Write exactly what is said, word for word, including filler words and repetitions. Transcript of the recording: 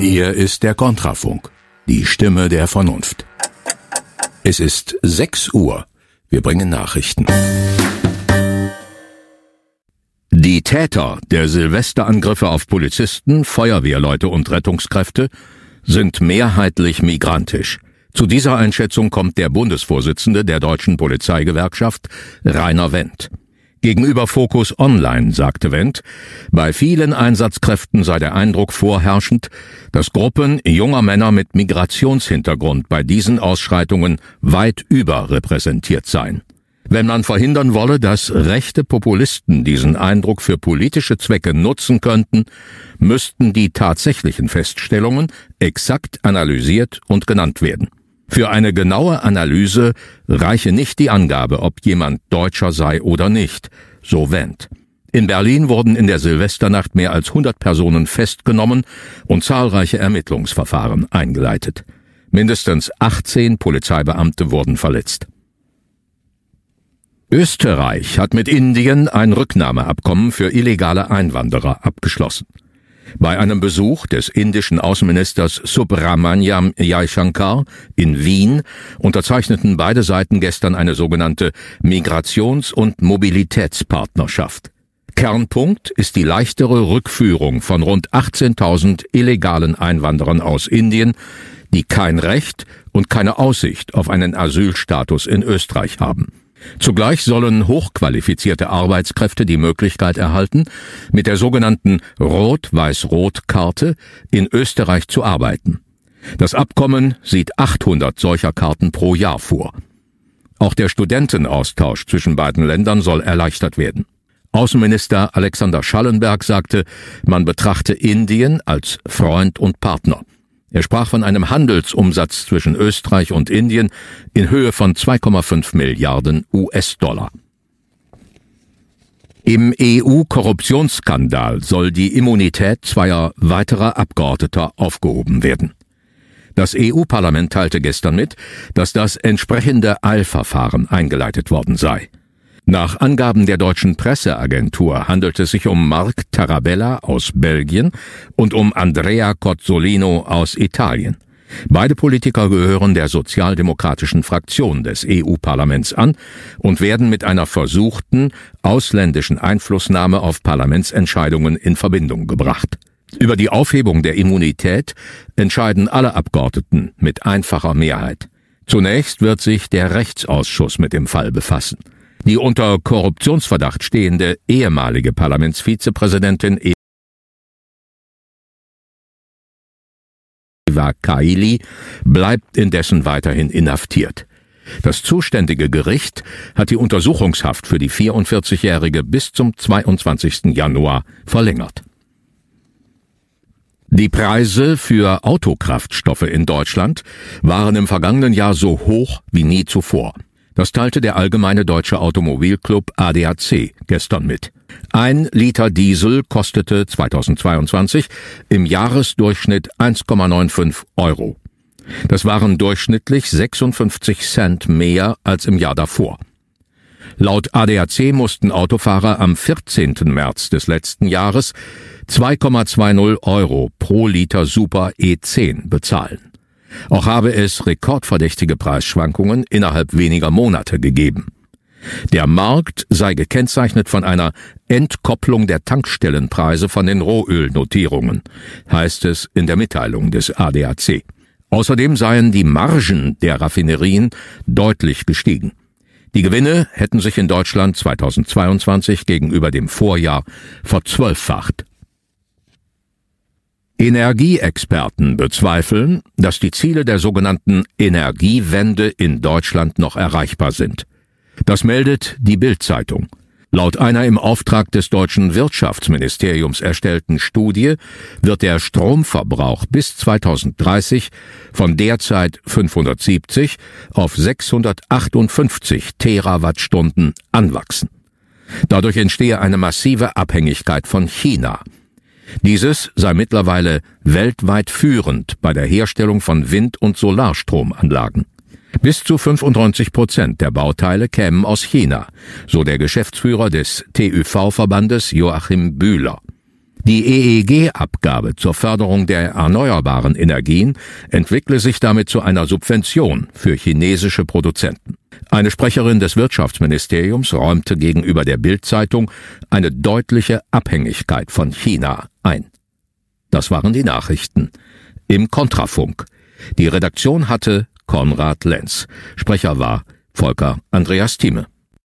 Hier ist der Kontrafunk, die Stimme der Vernunft. Es ist sechs Uhr. Wir bringen Nachrichten. Die Täter der Silvesterangriffe auf Polizisten, Feuerwehrleute und Rettungskräfte sind mehrheitlich migrantisch. Zu dieser Einschätzung kommt der Bundesvorsitzende der Deutschen Polizeigewerkschaft, Rainer Wendt. Gegenüber Focus Online sagte Wendt, bei vielen Einsatzkräften sei der Eindruck vorherrschend, dass Gruppen junger Männer mit Migrationshintergrund bei diesen Ausschreitungen weit überrepräsentiert seien. Wenn man verhindern wolle, dass rechte Populisten diesen Eindruck für politische Zwecke nutzen könnten, müssten die tatsächlichen Feststellungen exakt analysiert und genannt werden. Für eine genaue Analyse reiche nicht die Angabe, ob jemand Deutscher sei oder nicht, so Wendt. In Berlin wurden in der Silvesternacht mehr als hundert Personen festgenommen und zahlreiche Ermittlungsverfahren eingeleitet. Mindestens achtzehn Polizeibeamte wurden verletzt. Österreich hat mit Indien ein Rücknahmeabkommen für illegale Einwanderer abgeschlossen. Bei einem Besuch des indischen Außenministers Subramaniam Jaishankar in Wien unterzeichneten beide Seiten gestern eine sogenannte Migrations- und Mobilitätspartnerschaft. Kernpunkt ist die leichtere Rückführung von rund achtzehntausend illegalen Einwanderern aus Indien, die kein Recht und keine Aussicht auf einen Asylstatus in Österreich haben. Zugleich sollen hochqualifizierte Arbeitskräfte die Möglichkeit erhalten, mit der sogenannten Rot-Weiß-Rot-Karte in Österreich zu arbeiten. Das Abkommen sieht achthundert solcher Karten pro Jahr vor. Auch der Studentenaustausch zwischen beiden Ländern soll erleichtert werden. Außenminister Alexander Schallenberg sagte, man betrachte Indien als Freund und Partner. Er sprach von einem Handelsumsatz zwischen Österreich und Indien in Höhe von zwei Komma fünf Milliarden U S-Dollar. Im E U-Korruptionsskandal soll die Immunität zweier weiterer Abgeordneter aufgehoben werden. Das E U-Parlament teilte gestern mit, dass das entsprechende Eilverfahren eingeleitet worden sei. Nach Angaben der deutschen Presseagentur handelt es sich um Marc Tarabella aus Belgien und um Andrea Cozzolino aus Italien. Beide Politiker gehören der sozialdemokratischen Fraktion des E U-Parlaments an und werden mit einer versuchten ausländischen Einflussnahme auf Parlamentsentscheidungen in Verbindung gebracht. Über die Aufhebung der Immunität entscheiden alle Abgeordneten mit einfacher Mehrheit. Zunächst wird sich der Rechtsausschuss mit dem Fall befassen. Die unter Korruptionsverdacht stehende ehemalige Parlamentsvizepräsidentin Eva Kaili bleibt indessen weiterhin inhaftiert. Das zuständige Gericht hat die Untersuchungshaft für die vierundvierzigjährige bis zum zweiundzwanzigsten Januar verlängert. Die Preise für Autokraftstoffe in Deutschland waren im vergangenen Jahr so hoch wie nie zuvor. Das teilte der Allgemeine Deutsche Automobilclub A D A C gestern mit. Ein Liter Diesel kostete zweitausendzweiundzwanzig im Jahresdurchschnitt eins Komma fünfundneunzig Euro. Das waren durchschnittlich sechsundfünfzig Cent mehr als im Jahr davor. Laut A D A C mussten Autofahrer am vierzehnten März des letzten Jahres zwei Komma zwanzig Euro pro Liter Super E zehn bezahlen. Auch habe es rekordverdächtige Preisschwankungen innerhalb weniger Monate gegeben. Der Markt sei gekennzeichnet von einer Entkopplung der Tankstellenpreise von den Rohölnotierungen, heißt es in der Mitteilung des A D A C. Außerdem seien die Margen der Raffinerien deutlich gestiegen. Die Gewinne hätten sich in Deutschland zweitausendzweiundzwanzig gegenüber dem Vorjahr verzwölffacht. Energieexperten bezweifeln, dass die Ziele der sogenannten Energiewende in Deutschland noch erreichbar sind. Das meldet die Bild-Zeitung. Laut einer im Auftrag des deutschen Wirtschaftsministeriums erstellten Studie wird der Stromverbrauch bis zweitausenddreißig von derzeit fünfhundertsiebzig auf sechshundertachtundfünfzig Terawattstunden anwachsen. Dadurch entstehe eine massive Abhängigkeit von China. Dieses sei mittlerweile weltweit führend bei der Herstellung von Wind- und Solarstromanlagen. Bis zu fünfundneunzig Prozent der Bauteile kämen aus China, so der Geschäftsführer des T Ö V-Verbandes Joachim Bühler. Die E E G-Abgabe zur Förderung der erneuerbaren Energien entwickle sich damit zu einer Subvention für chinesische Produzenten. Eine Sprecherin des Wirtschaftsministeriums räumte gegenüber der Bild-Zeitung eine deutliche Abhängigkeit von China ein. Das waren die Nachrichten im Kontrafunk. Die Redaktion hatte Konrad Lenz. Sprecher war Volker Andreas Thieme.